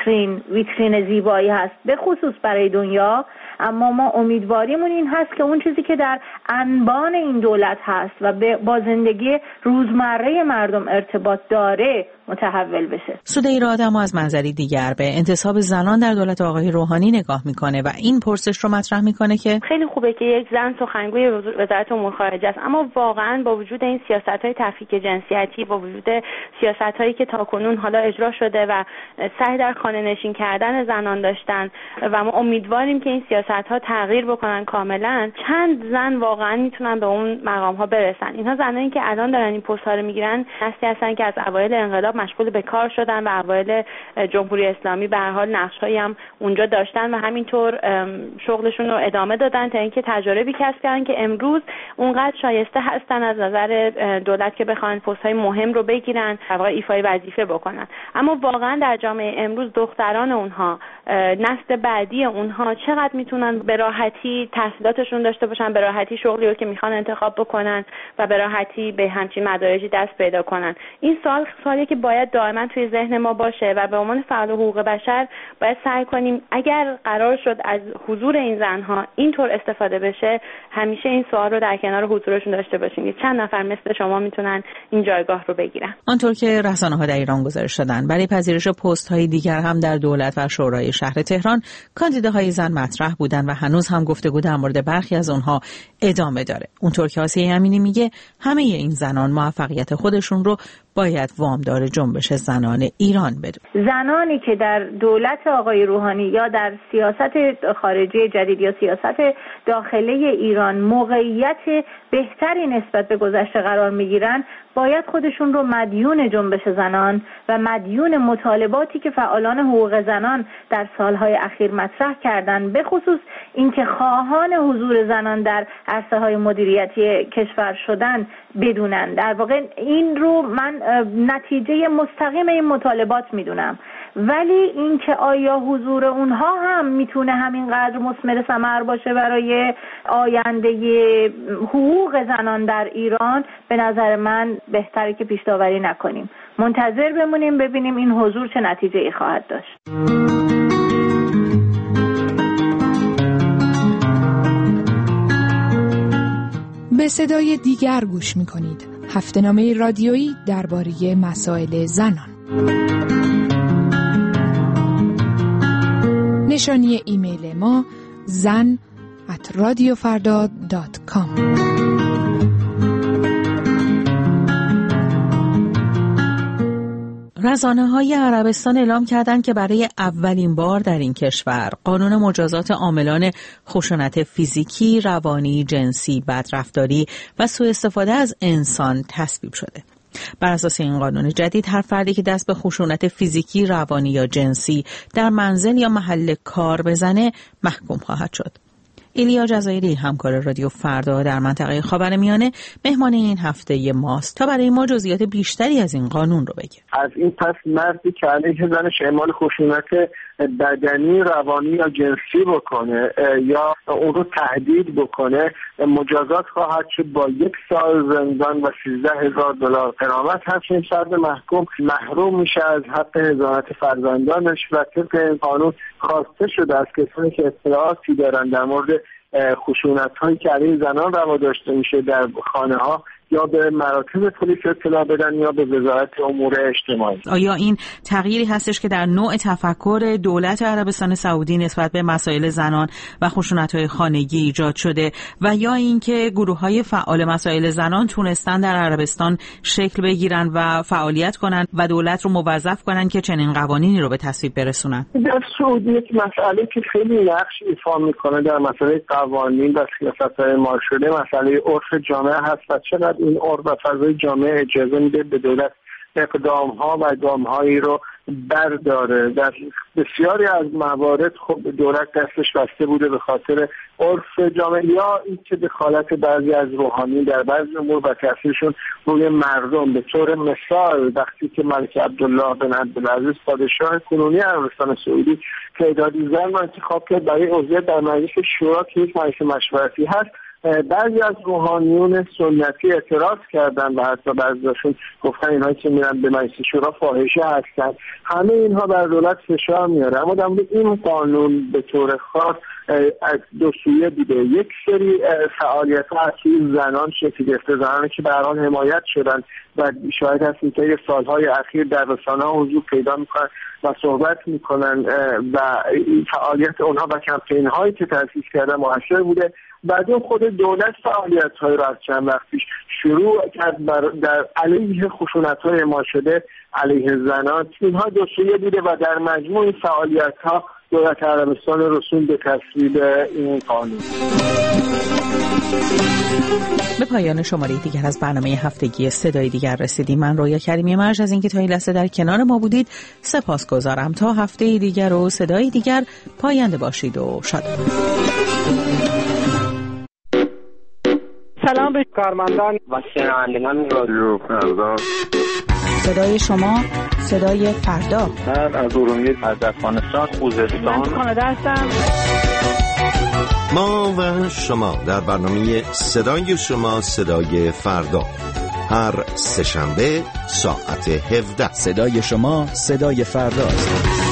ویترین زیبایی هست به خصوص برای دنیا، اما ما امیدواریمون این هست که اون چیزی که در انبان این دولت هست و با زندگی روزمره مردم ارتباط داره متحول بشه. سودهی آدم از منظری دیگر به انتصاب زنان در دولت آقای روحانی نگاه میکنه و این پرسش رو مطرح میکنه که خیلی خوبه که یک زن سخنگوی وزارت امور خارجه است، اما واقعا با وجود این سیاست‌های تفکیک جنسیتی، با وجود سیاست‌هایی که تاکنون حالا اجرا شده و سعی در خانه‌نشین کردن زنان داشتن و ما امیدواریم که این سیاست‌ها تغییر بکنن کاملا، چند زن واقعا میتونن به اون مقام‌ها برسن. اینها زنانی که الان دارن این پست‌ها رو میگیرن نسلی هستن که از اوایل انقلاب مشغول به کار شدن و اوایل جمهوری اسلامی به هر حال نقش‌هایی هم اونجا داشتن و همینطور شغلشون رو ادامه دادن تا اینکه تجربی کسب کردن که امروز اونقدر شایسته هستن از نظر دولت که بخوان پست‌های مهم رو بگیرن و ایفای وظیفه بکنن. اما واقعا در جامعه امروز دختران اونها، نسل بعدی اونها چقدر میتونن به راحتی تحصیلاتشون داشته باشن، به راحتی شغلی رو که میخوان انتخاب بکنن و به راحتی به همچین مدارجی دست پیدا کنن. این سوالی که باید دائما توی ذهن ما باشه و به عنوان فعال حقوق بشر باید سعی کنیم اگر قرار شد از حضور این زنها اینطور استفاده بشه، همیشه این سوال رو در کنار حضورشون داشته باشیم که چند نفر مثل شما میتونن این جایگاه رو بگیرن. آنطور که رسانه‌ها در ایران گزارش دادن، برای پذیرش پست‌های دیگر هم در دولت و شورای شهر تهران کاندیداهای زن مطرح بودن و هنوز هم گفتگو در مورد برخی از اونها ادامه داره. اونطور که آسیه امینی میگه همه این زنان موفقیت خودشون رو باید وامدار جنبش زنان ایران بدون. زنانی که در دولت آقای روحانی یا در سیاست خارجی جدید یا سیاست داخلی ایران موقعیت بهتری نسبت به گذشته قرار میگیرن، باید خودشون رو مدیون جنبش زنان و مدیون مطالباتی که فعالان حقوق زنان در سالهای اخیر مطرح کردن، به خصوص اینکه خواهان حضور زنان در عرصه‌های مدیریتی کشور شدن بدونن. در واقع این رو من نتیجه مستقیم این مطالبات میدونم، ولی اینکه آیا حضور اونها هم میتونه همینقدر مثمر ثمر باشه برای آینده حقوق زنان در ایران، به نظر من بهتره که پیش داوری نکنیم، منتظر بمونیم ببینیم این حضور چه نتیجه‌ای خواهد داشت. به صدای دیگر گوش می‌کنید. هفته‌نامه رادیویی درباره مسائل زنان. نشانی ایمیل ما zan@radiofarda.com. رسانه‌های عربستان اعلام کردند که برای اولین بار در این کشور قانون مجازات عاملان خشونت فیزیکی، روانی، جنسی، بدرفتاری و سوء استفاده از انسان تصویب شده. بر اساس این قانون جدید هر فردی که دست به خشونت فیزیکی، روانی یا جنسی در منزل یا محل کار بزنه محکوم خواهد شد. ایلیا جزایری همکار رادیو فردا در منطقه خاورمیانه مهمان این هفته ماست تا برای ما جزئیات بیشتری از این قانون رو بگه. از این پس مردی که علیه زنش اعمال خشونت بدنی، روانی یا جنسی بکنه یا اون رو تهدید بکنه مجازات خواهد شد با 1 سال زندان و $13,000 غرامت. همچنین فرد محکوم محروم میشه از حق حضانت فرزندانش و طبق این قانون خواسته شده از کسانی که اطلاعاتی دارن در مورد خشونت‌هایی که علیه زنان روا داشته میشه در خانه‌ها یا به مراکز پلیس اطلاع بدن یا به وزارت امور اجتماعی. آیا این تغییری هستش که در نوع تفکر دولت عربستان سعودی نسبت به مسائل زنان و خشونت‌های خانگی ایجاد شده و یا اینکه گروه‌های فعال مسائل زنان تونستن در عربستان شکل بگیرن و فعالیت کنن و دولت رو موظف کنن که چنین قوانینی رو به تصویب برسونن؟ در سعودی یک مسئله که خیلی نقش ایفا میکنه در مسئله قوانین و سیاست‌های ما شده مسئله عرف جامعه هست و چقدر این عرف و فضای جامعه اجازه میده به دولت اقدام‌ها و اقدام‌هایی رو برداره. در بسیاری از موارد خب دولت دستش بسته بوده به خاطر عرف جامعه یا اینکه دخالت بعضی از روحانی در بعضی امور و تاثیرشون روی مردم. به طور مثال وقتی که ملک عبدالله بن عبدالعزیز پادشاه کنونی عربستان سعودی تعدادی زن رو انتخاب کرد برای عضویت در مجلس شورا که یک مجلس مشورتی هست، بعضی از روحانیون سنتی اعتراض کردن و حتی بعضیاشون گفتن اینهایی که میرن به مجلس شورا فاحشه هستن. همه اینها بر دولت فشار میاره. اما در مورد این قانون به طور خاص دو سویه بوده. یک سری فعالیت‌ها از زنان شکل گرفته، زنانی که به هر حال حمایت شدن و شاید هست اینطوری سالهای اخیر در رسانه‌ها حضور پیدا میکنن و صحبت میکنن و فعالیت اونها و کمپین‌هایی که تأسیس کردن موثر بوده. بعد خود دولت فعالیت‌های را از چند وقت پیش شروع کرد در علیه خشونت‌های اعمال شده علیه زنان. اینها دو سویه بوده و در مجموع این فعالیت‌ها دولت عربستان رسوند به تصویب این قانون. به پایان شماره دیگر از برنامه هفتگی صدای دیگر رسیدیم. من رویا کریمی مرج از اینکه تا این لحظه در کنار ما بودید سپاسگزارم. تا هفته دیگر و صدای دیگر پاینده باشید و شاد. سلام به کارمندان و شنوندگان رادیو فردا. صدای شما، صدای فردا. من از ارومیه از افغانستان، خوزستان، من کانادا هستم. ما و شما در برنامه صدای شما، صدای فردا، هر سه‌شنبه ساعت 17. صدای شما، صدای فرداست.